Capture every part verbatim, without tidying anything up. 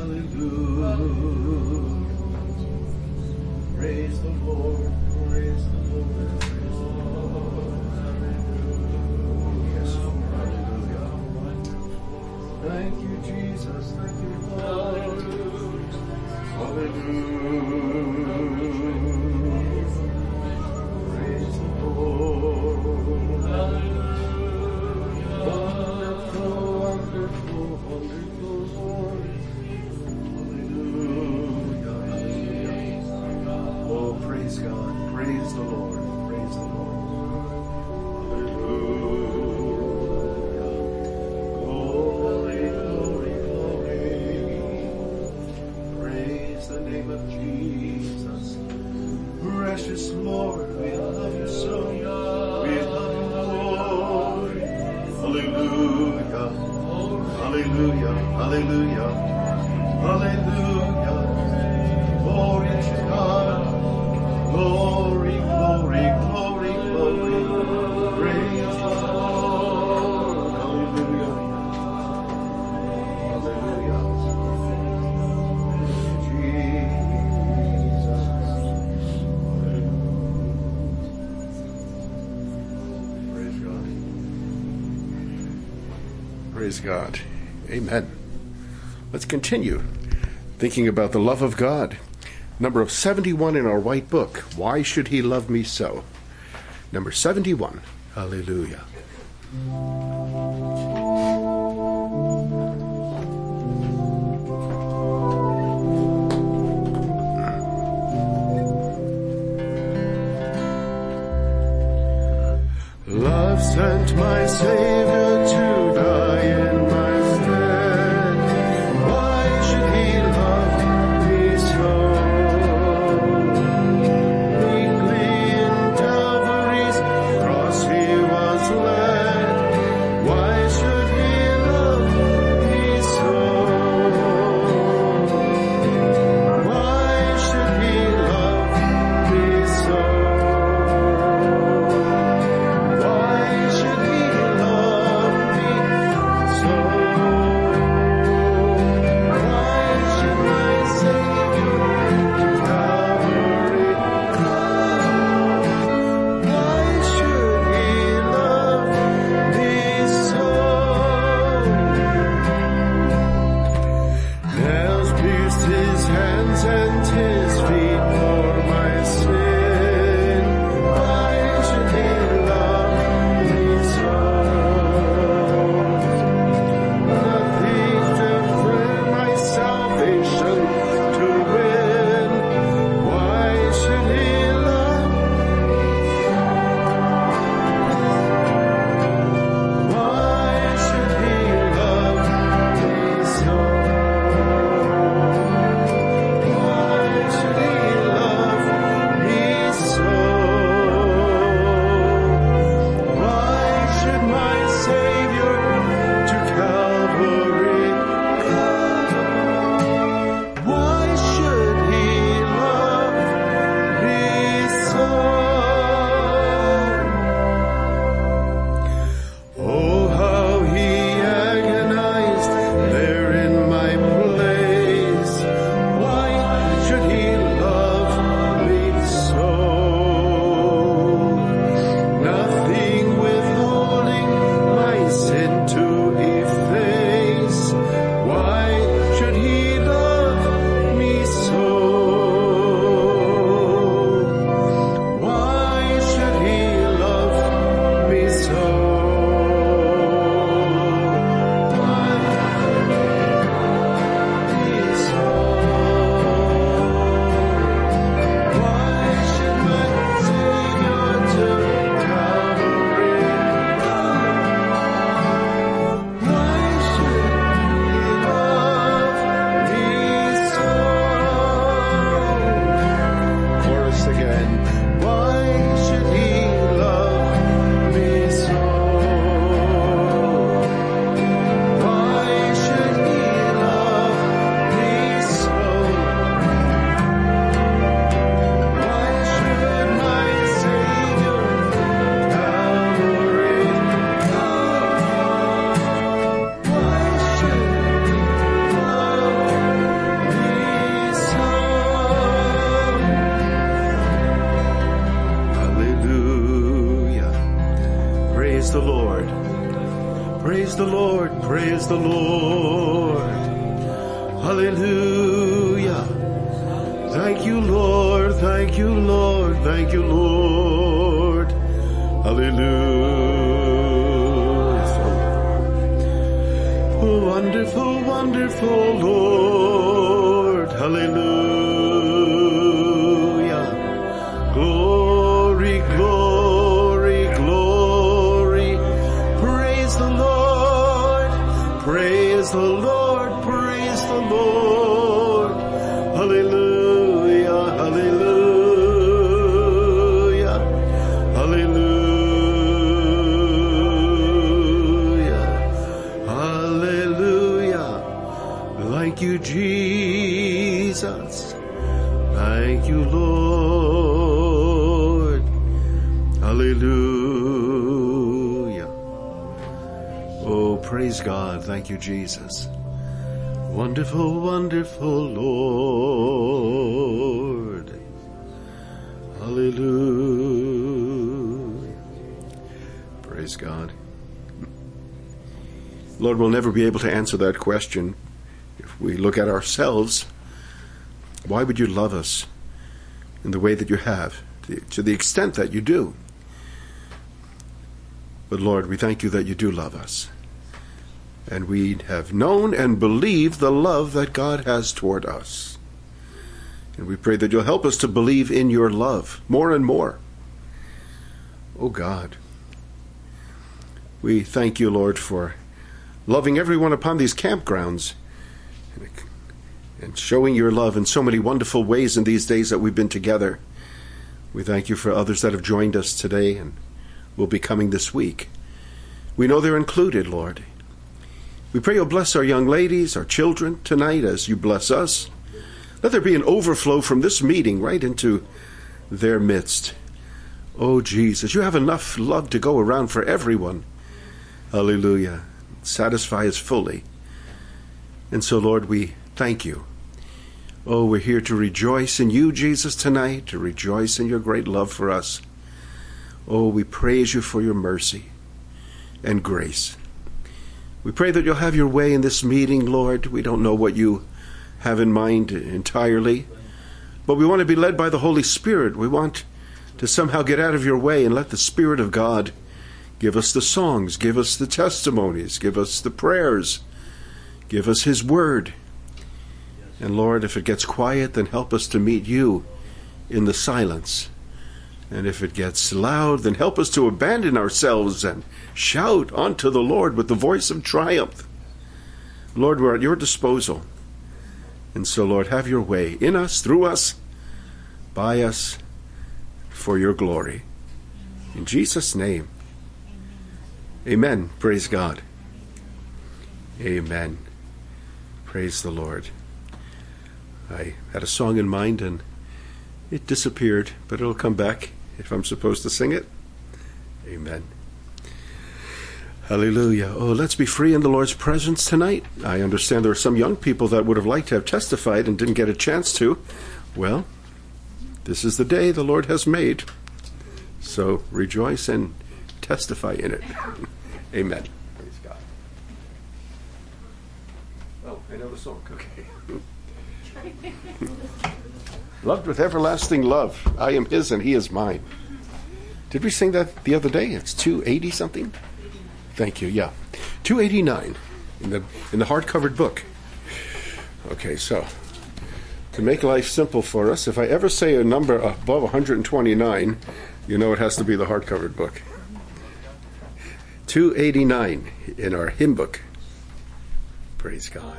Praise the Lord, praise the Lord, praise the Lord, hallelujah. Yes, Lord, hallelujah. Thank you, Jesus, thank you, Lord. Hallelujah. Praise the Lord. Hallelujah. Wonderful, wonderful, wonderful Lord. Praise God. Praise the Lord. Praise the Lord. Hallelujah. Glory, glory, glory. Praise the name of Jesus. Precious Lord, we love you so. We love you, Lord. Hallelujah. Hallelujah. Hallelujah. Hallelujah. Glory to God. Glory, glory, glory, glory. Praise the Lord. Hallelujah. Hallelujah. Jesus. Praise God. Praise God. Amen. Let's continue thinking about the love of God. Number seventy-one in our white book, Why Should He Love Me So? Number seventy-one, hallelujah. Love sent my Savior to die in my stead. Why should He love me so? Why Praise the Lord, praise the Lord. Hallelujah. Thank you, Lord, thank you, Lord, thank you, Lord. Hallelujah. Wonderful, wonderful Lord. Hallelujah. Glory, glory, glory. Praise the Lord, praise the Lord, praise the Lord. Hallelujah, hallelujah, hallelujah, hallelujah. Thank you, Jesus. Thank you, Lord. Hallelujah. Oh, praise God. Thank you, Jesus. Wonderful, wonderful Lord. Hallelujah. Praise God. Lord, we'll never be able to answer that question. If we look at ourselves, why would you love us in the way that you have, to the extent that you do? But Lord, we thank you that you do love us. And we have known and believed the love that God has toward us. And we pray that you'll help us to believe in your love more and more. Oh God, we thank you, Lord, for loving everyone upon these campgrounds and showing your love in so many wonderful ways in these days that we've been together. We thank you for others that have joined us today and will be coming this week. We know they're included, Lord. We pray you'll bless our young ladies, our children tonight as you bless us. Let there be an overflow from this meeting right into their midst. Oh, Jesus, you have enough love to go around for everyone. Hallelujah. Satisfy us fully. And so, Lord, we thank you. Oh, we're here to rejoice in you, Jesus, tonight, to rejoice in your great love for us. Oh, we praise you for your mercy and grace. We pray that you'll have your way in this meeting, Lord. We don't know what you have in mind entirely, but we want to be led by the Holy Spirit. We want to somehow get out of your way and let the Spirit of God give us the songs, give us the testimonies, give us the prayers, give us his word. And Lord, if it gets quiet, then help us to meet you in the silence. And if it gets loud, then help us to abandon ourselves and shout unto the Lord with the voice of triumph. Lord, we're at your disposal. And so, Lord, have your way in us, through us, by us, for your glory. In Jesus' name, amen. Praise God. Amen. Praise the Lord. I had a song in mind and it disappeared, but it'll come back if I'm supposed to sing it. Amen. Hallelujah. Oh, let's be free in the Lord's presence tonight. I understand there are some young people that would have liked to have testified and didn't get a chance to. Well, this is the day the Lord has made. So rejoice and testify in it. Amen. Praise God. Oh, I know the song. Okay. Loved with everlasting love. I am his and he is mine. Did we sing that the other day? It's two eighty something? Thank you, yeah. two eighty-nine in the in the hard-covered book. Okay, so to make life simple for us, if I ever say a number above one hundred twenty-nine, you know it has to be the hard-covered book. two eighty-nine in our hymn book. Praise God.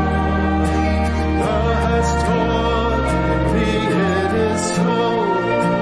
Taught me it is so.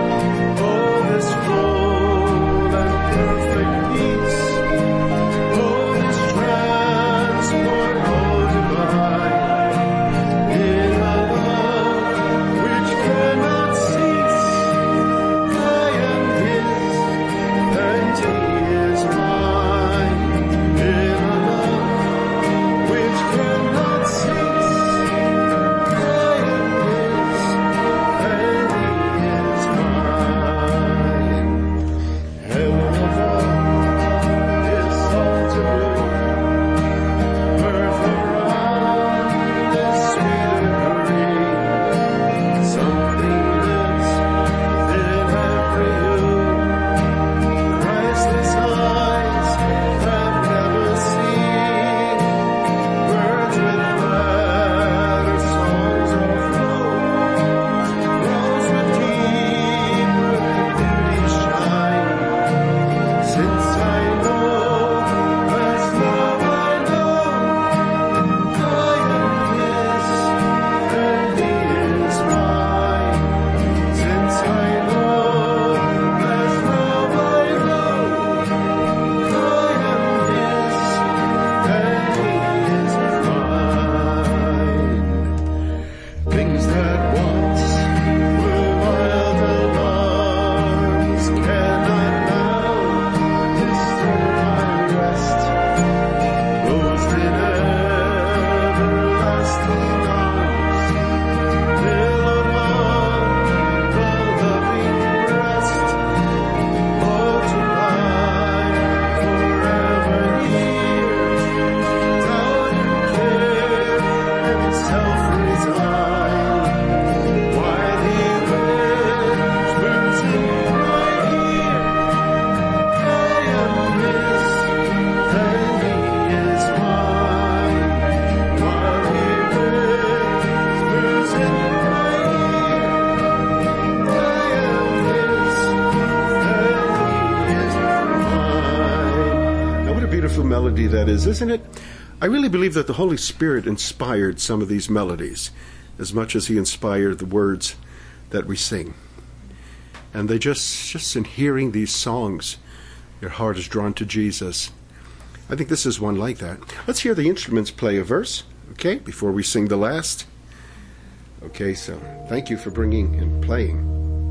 melody that is, isn't it? I really believe that the Holy Spirit inspired some of these melodies as much as he inspired the words that we sing. And they just, just in hearing these songs, your heart is drawn to Jesus. I think this is one like that. Let's hear the instruments play a verse, okay, before we sing the last. Okay, so thank you for bringing and playing.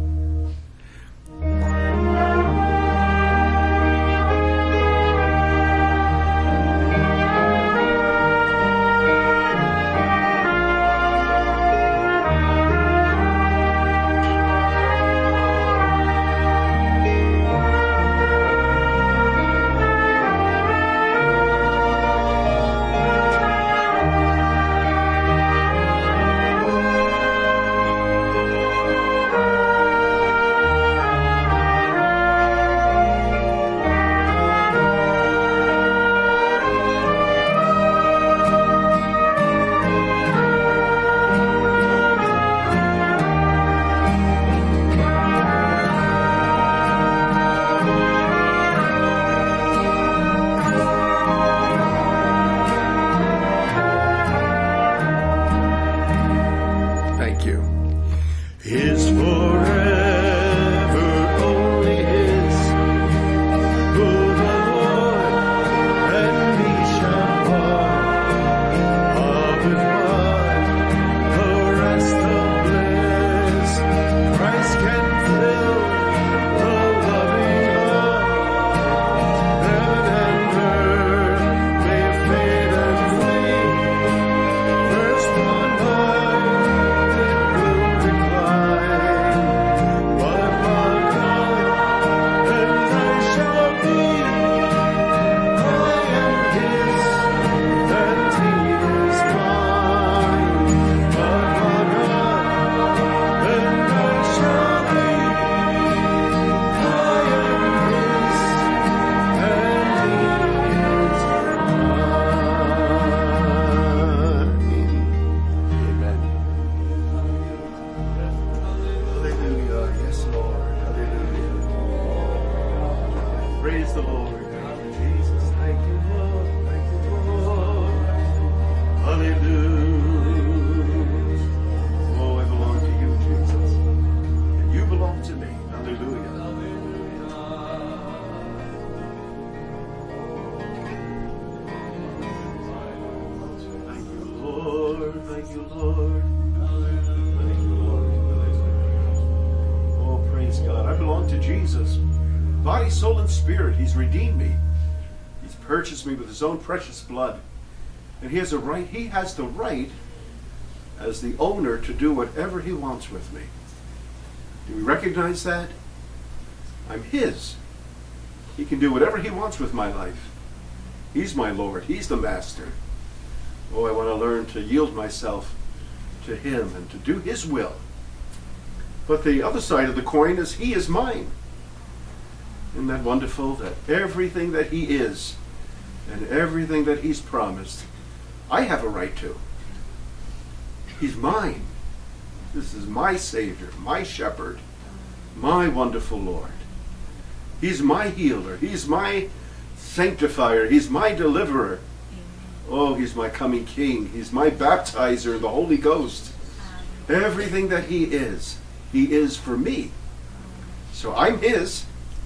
He's redeemed me. He's purchased me with his own precious blood. And he has a right, he has the right as the owner to do whatever he wants with me. Do we recognize that? I'm his. He can do whatever he wants with my life. He's my Lord. He's the master. Oh, I want to learn to yield myself to him and to do his will. But the other side of the coin is he is mine. Isn't that wonderful that everything that he is and everything that he's promised, I have a right to. He's mine. This is my Savior, my shepherd, my wonderful Lord. He's my healer. He's my sanctifier. He's my deliverer. Oh, he's my coming King. He's my baptizer in the Holy Ghost. Everything that he is, he is for me. So I'm his.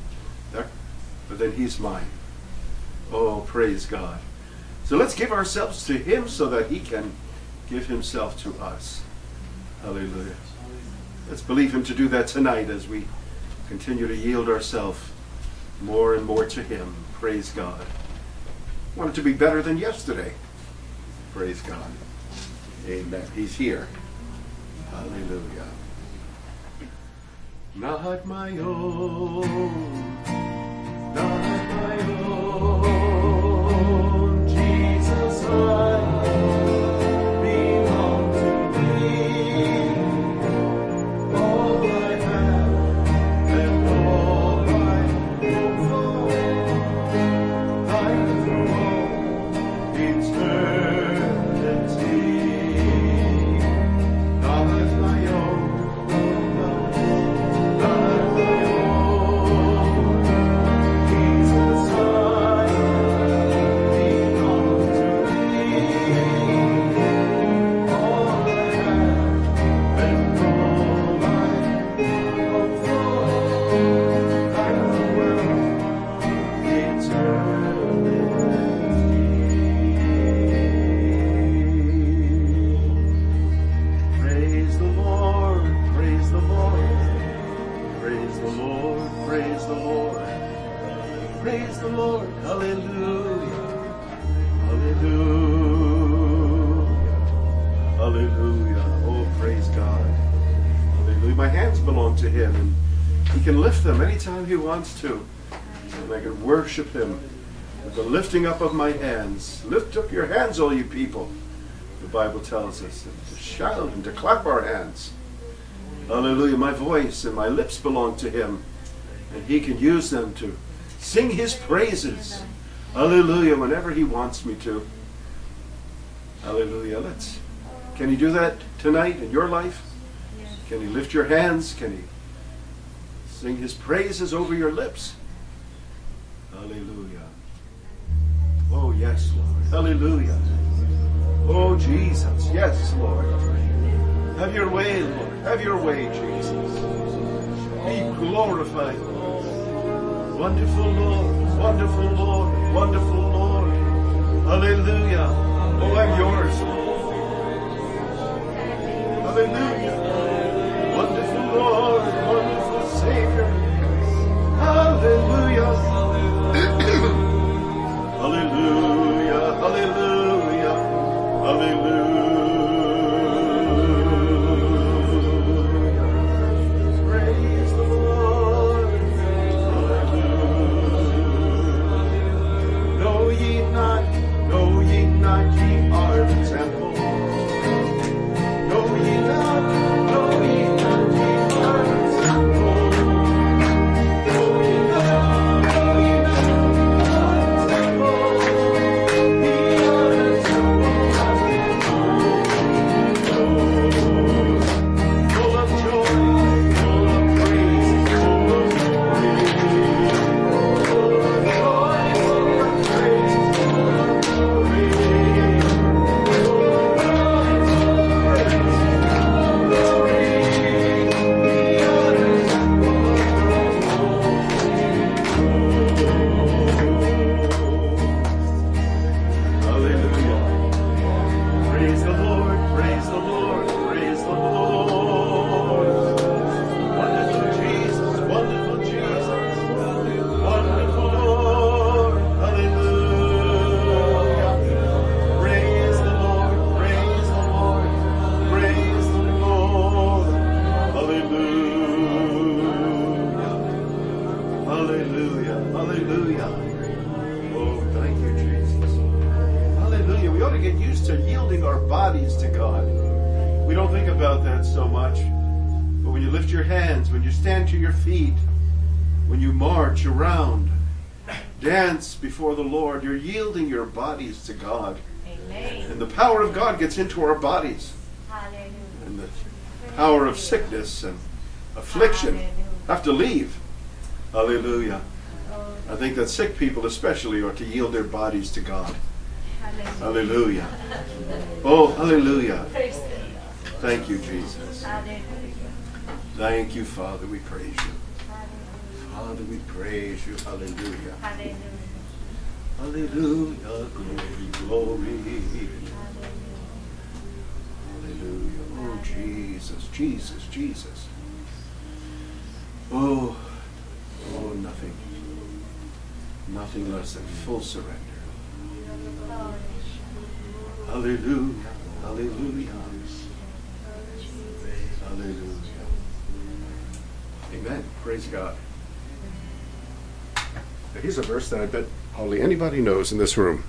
But then he's mine. Oh, praise God. So let's give ourselves to him so that he can give himself to us. Hallelujah. Let's believe him to do that tonight as we continue to yield ourselves more and more to him. Praise God. I want it to be better than yesterday. Praise God. Amen. He's here. Hallelujah. Not my own. Not my own, Jesus, I belong to thee. All I have and all I hope for, thine through all eternity. Not my own, not my own. Jesus, I Praise the Lord, praise the Lord, praise the Lord, hallelujah, hallelujah, hallelujah. Oh, praise God, hallelujah. My hands belong to Him, and He can lift them anytime He wants to, and I can worship Him with the lifting up of my hands. Lift up your hands, all you people, the Bible tells us, and to shout and to clap our hands. Hallelujah. My voice and my lips belong to Him, and He can use them to sing His praises. Hallelujah. Whenever He wants me to. Hallelujah. Let's. Can He do that tonight in your life? Can He lift your hands? Can He sing His praises over your lips? Hallelujah. Oh, yes, Lord. Hallelujah. Oh, Jesus. Yes, Lord. Have your way, Lord. Have your way, Jesus. Be glorified, Lord. Wonderful Lord. Wonderful Lord. Wonderful Lord. Hallelujah. Oh, I'm yours, Lord. Hallelujah. Wonderful Lord. Wonderful Savior. Hallelujah. Hallelujah. Hallelujah. Hallelujah. Before the Lord, you're yielding your bodies to God. Amen. And the power of God gets into our bodies. Hallelujah. And the power of sickness and affliction Hallelujah. Have to leave. Hallelujah. I think that sick people especially ought to yield their bodies to God. Hallelujah. Hallelujah. Oh, hallelujah. Thank you, Jesus. Hallelujah. Thank you, Father. We praise you. Father, we praise you. Hallelujah. Hallelujah. Hallelujah. Glory, glory. Hallelujah. Oh, Jesus, Jesus, Jesus. Oh, oh, nothing. Nothing less than full surrender. Hallelujah. Hallelujah. Hallelujah. Amen. Praise God. Here's a verse that I bet hardly anybody knows in this room.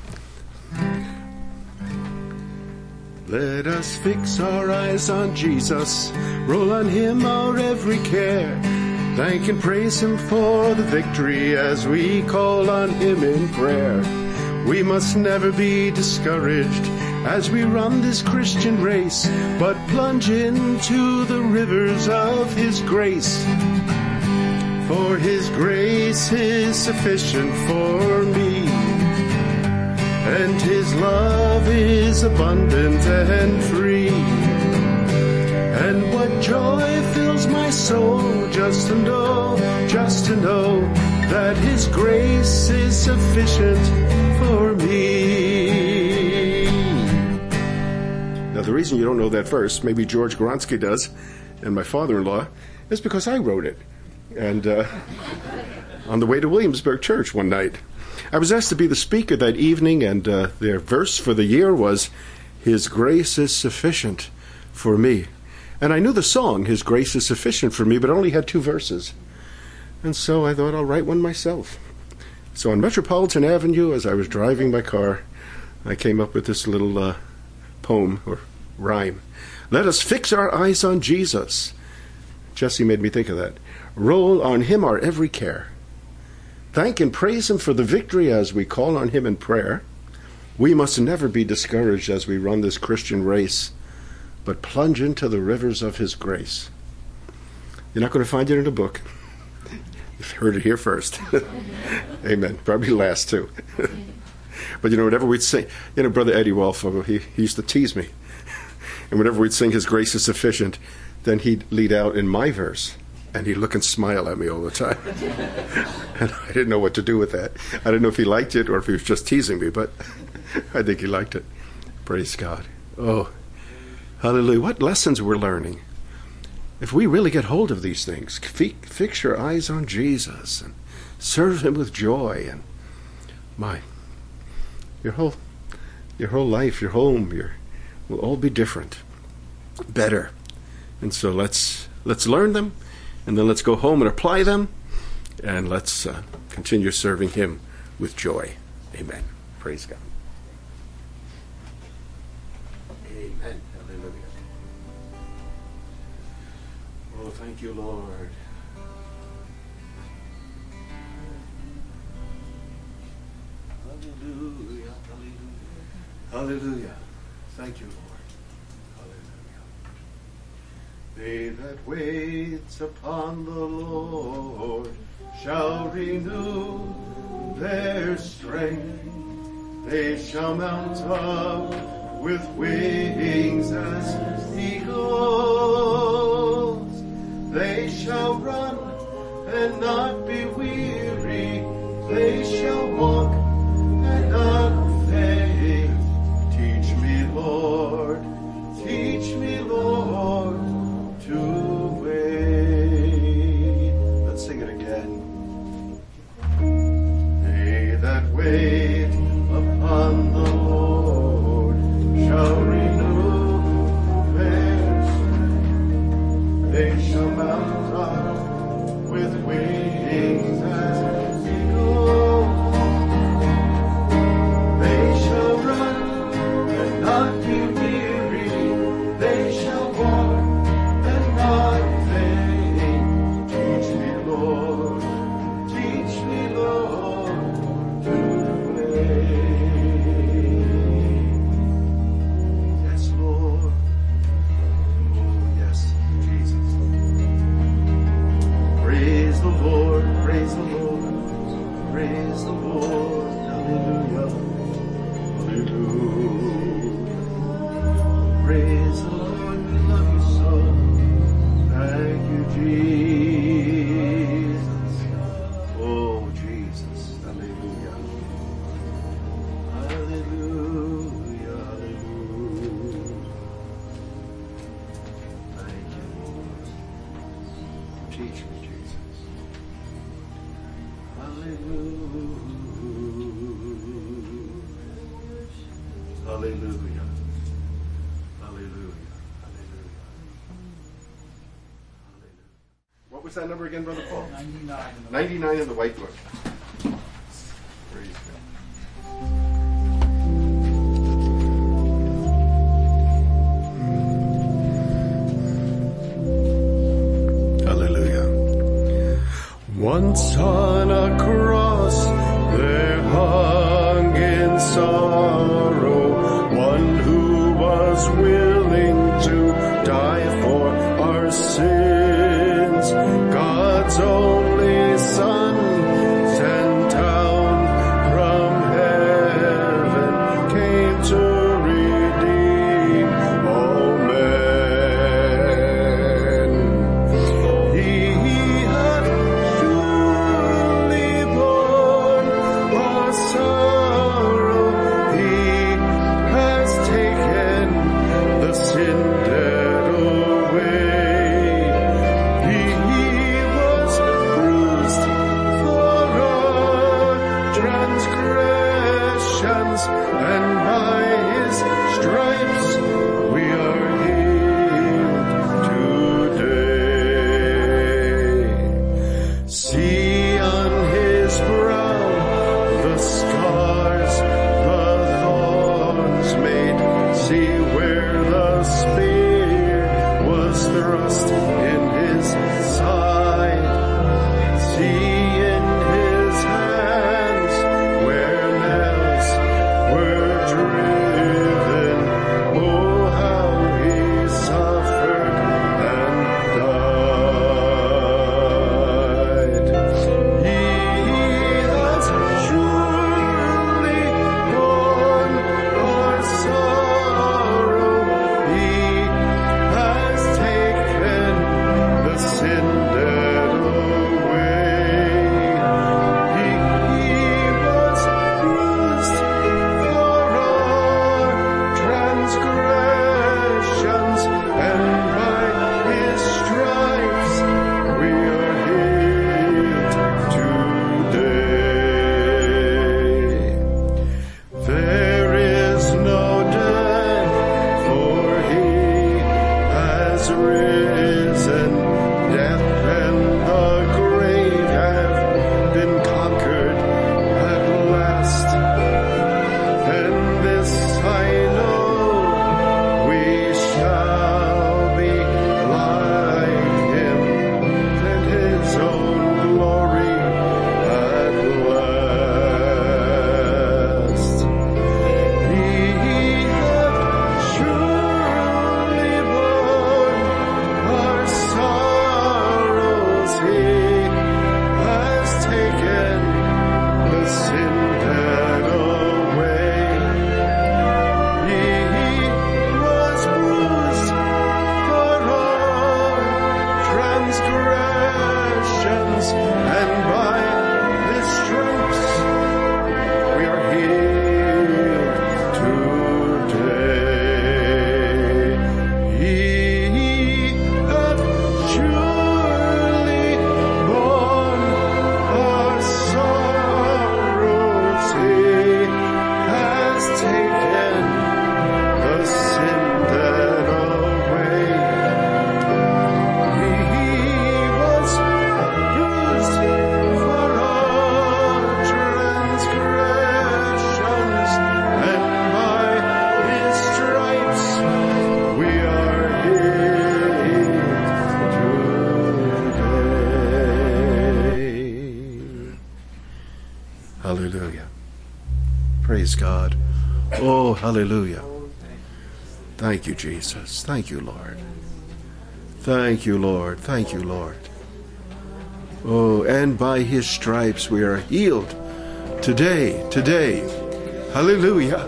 Let us fix our eyes on Jesus, roll on Him our every care, thank and praise Him for the victory as we call on Him in prayer. We must never be discouraged as we run this Christian race, but plunge into the rivers of His grace. For His grace is sufficient for me, and His love is abundant and free. And what joy fills my soul just to know, just to know that His grace is sufficient for me. Now the reason you don't know that verse, maybe George Goronsky does, and my father-in-law, It's because I wrote it. And uh, on the way to Williamsburg Church one night, I was asked to be the speaker that evening, and uh, their verse for the year was, "His grace is sufficient for me." And I knew the song, "His grace is sufficient for me," but it only had two verses. And so I thought I'll write one myself. So on Metropolitan Avenue, as I was driving my car, I came up with this little uh, poem or rhyme. Let us fix our eyes on Jesus. Jesse made me think of that. Roll on him our every care. Thank and praise him for the victory as we call on him in prayer. We must never be discouraged as we run this Christian race, but plunge into the rivers of his grace. You're not going to find it in a book. You've heard it here first. Amen. Probably last, too. But, you know, whenever we'd sing, you know, Brother Eddie Walfo, he, he used to tease me. And whenever we'd sing His Grace is Sufficient, then he'd lead out in my verse, and he'd look and smile at me all the time. And I didn't know what to do with that. I didn't know if he liked it or if he was just teasing me, but I think he liked it. Praise God. Oh, hallelujah. What lessons we're learning. If we really get hold of these things, fix your eyes on Jesus and serve him with joy, and my, your whole, your whole life, your home, your will all be different, better. And so let's let's learn them, and then let's go home and apply them, and let's uh, continue serving him with joy. Amen. Praise God. Amen. Hallelujah. Oh, thank you, Lord. Hallelujah. Hallelujah. Hallelujah. Thank you, Lord. Hallelujah. They that wait upon the Lord shall renew their strength. They shall mount up with wings as eagles. They shall run and not be weary. They shall walk and not faint. Teach me, Lord, teach me, Lord, to wait. Let's sing it again. They that wait upon the Lord shall renew their strength. They shall mount up with wings as eagles. They shall run and not be weary. They shall walk and not faint. Teach me, Lord, teach me, Lord, to wait. Yes, Lord. Oh, yes, Jesus. Praise the Lord, praise the Lord, praise the Lord. Hallelujah, hallelujah. Praise the Lord, we love you so. Thank you, Jesus. Oh, Jesus, hallelujah. Hallelujah, hallelujah. Thank you, Lord. Teach me, Jesus. Hallelujah. Hallelujah. Hallelujah. Hallelujah. What was that number again, Brother Paul? ninety-nine. ninety-nine in the white book. Praise God. Hallelujah. Once on a cross there hung in sorrow one who was willing to die for our sins. God's only Son sent down from heaven, came to redeem all men. He hath surely borne our sorrow. He has taken the sin debt away. He See on his brow the scars the thorns made. See where the spear was thrust in his side. See in his hands where nails were driven. Oh, how he suffered and died. He has surely borne our sorrow. He has taken the sin debt away. He, he was bruised for our transgressions, and by his stripes we are healed today. There is no death, for he has risen. Death and the grave have been conquered at last. And this I know, we shall be like him, and his own glory at last. He hath surely borne our sorrows. He has taken the sin debt away. He was bruised for our transgressions, and by his stripes we are healed today. He hath surely borne our sorrows. He has taken the sin debt away. He was bruised for our transgressions, and by his stripes we are healed today. Hallelujah. Praise God. Oh, hallelujah. Thank you, Jesus. Thank you, Lord. Thank you, Lord. Thank you, Lord. Oh, and by his stripes we are healed today, today. Hallelujah.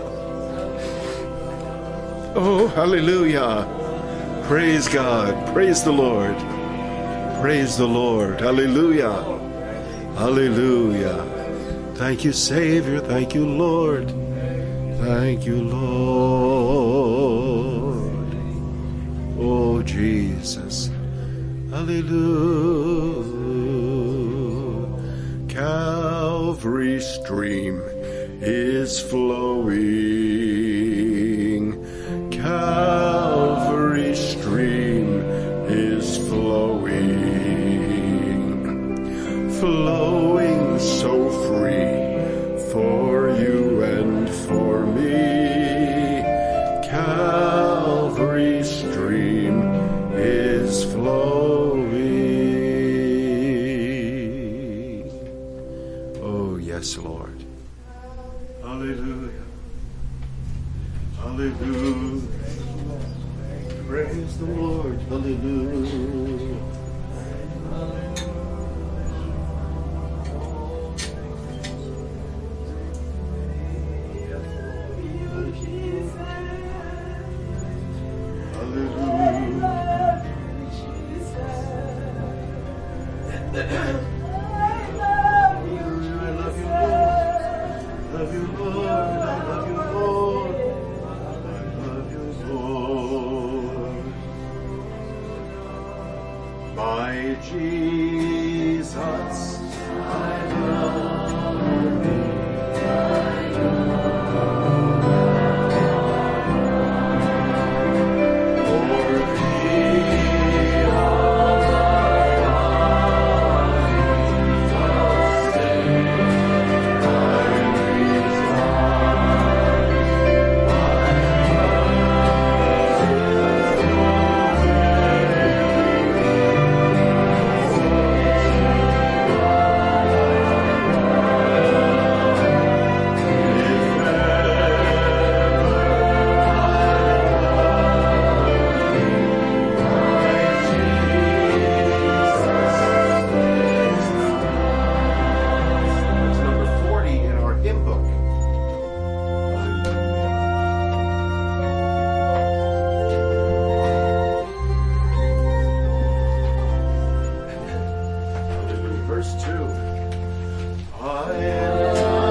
Oh, hallelujah. Praise God. Praise the Lord. Praise the Lord. Hallelujah. Hallelujah. Thank you, Savior. Thank you, Lord. Thank you, Lord. Oh, Jesus. Hallelujah. Calvary stream is flowing. Calvary stream is flowing. Flowing so free for you and for me. Calvary stream is flowing. Oh, yes, Lord. Hallelujah. Hallelujah. Praise the Lord. Hallelujah. My Jesus, I love thee. For thee all I verse two. I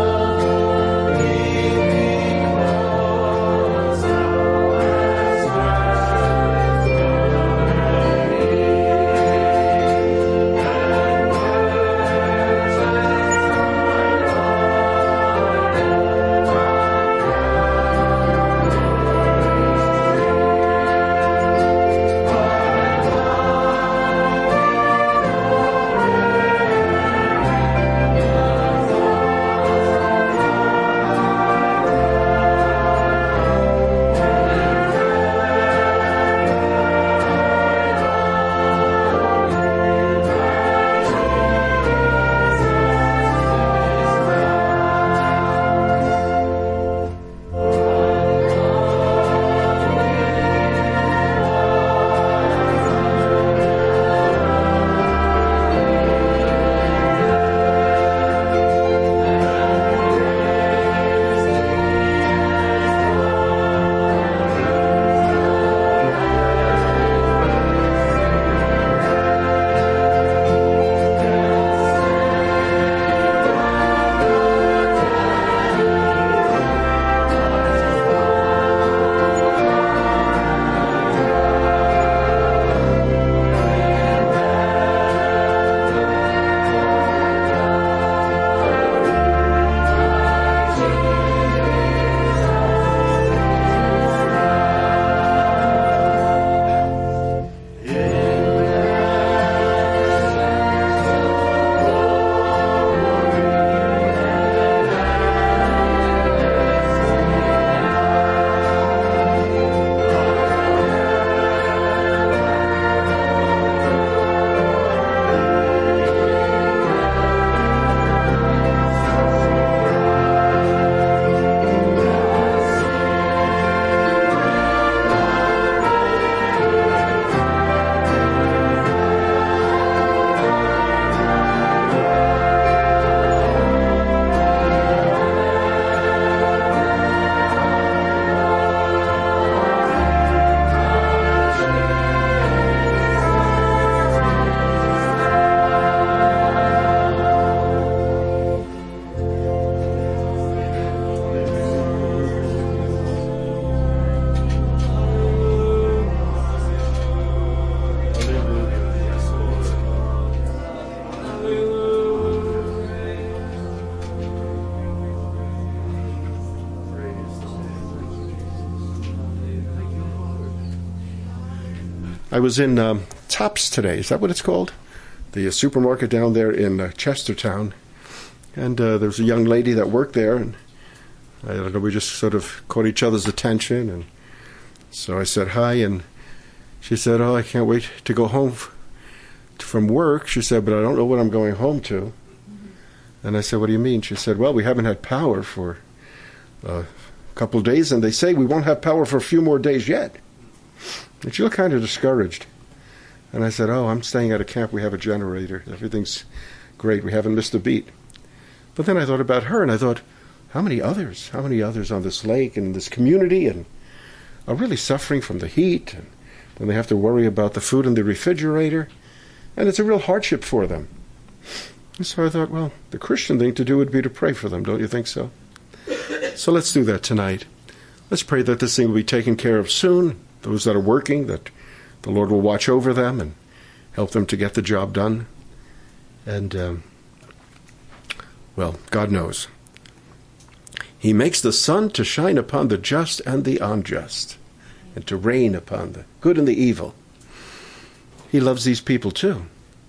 I was in um, Tops today. Is that what it's called? The uh, supermarket down there in uh, Chestertown. And uh, there was a young lady that worked there, and I don't know, we just sort of caught each other's attention. And so I said hi, and she said, oh, I can't wait to go home f- from work. She said, but I don't know what I'm going home to. And I said, what do you mean? She said, well, we haven't had power for uh, a couple of days, and they say we won't have power for a few more days yet. And she looked kind of discouraged. And I said, oh, I'm staying at a camp. We have a generator. Everything's great. We haven't missed a beat. But then I thought about her, and I thought, how many others, how many others on this lake and in this community and are really suffering from the heat, and then they have to worry about the food in the refrigerator, and it's a real hardship for them. And so I thought, well, the Christian thing to do would be to pray for them. Don't you think so? So let's do that tonight. Let's pray that this thing will be taken care of soon. Those that are working, that the Lord will watch over them and help them to get the job done. And, um, well, God knows. He makes the sun to shine upon the just and the unjust, and to rain upon the good and the evil. He loves these people too.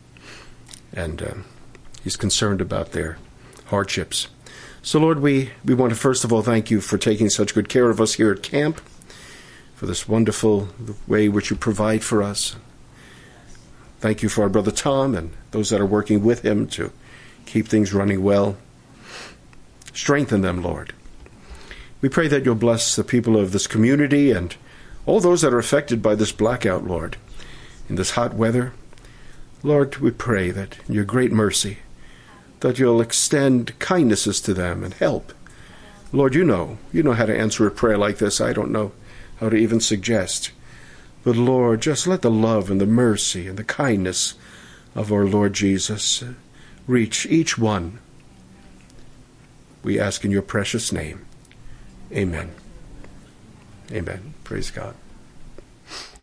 And um, he's concerned about their hardships. So, Lord, we, we want to first of all thank you for taking such good care of us here at camp, for this wonderful way which you provide for us. Thank you for our brother Tom and those that are working with him to keep things running well. Strengthen them, Lord. We pray that you'll bless the people of this community and all those that are affected by this blackout, Lord, in this hot weather. Lord, we pray that in your great mercy, that you'll extend kindnesses to them and help. Lord, you know, you know how to answer a prayer like this. I don't know how to even suggest. But Lord, just let the love and the mercy and the kindness of our Lord Jesus reach each one. We ask in your precious name. Amen. Amen. Praise God.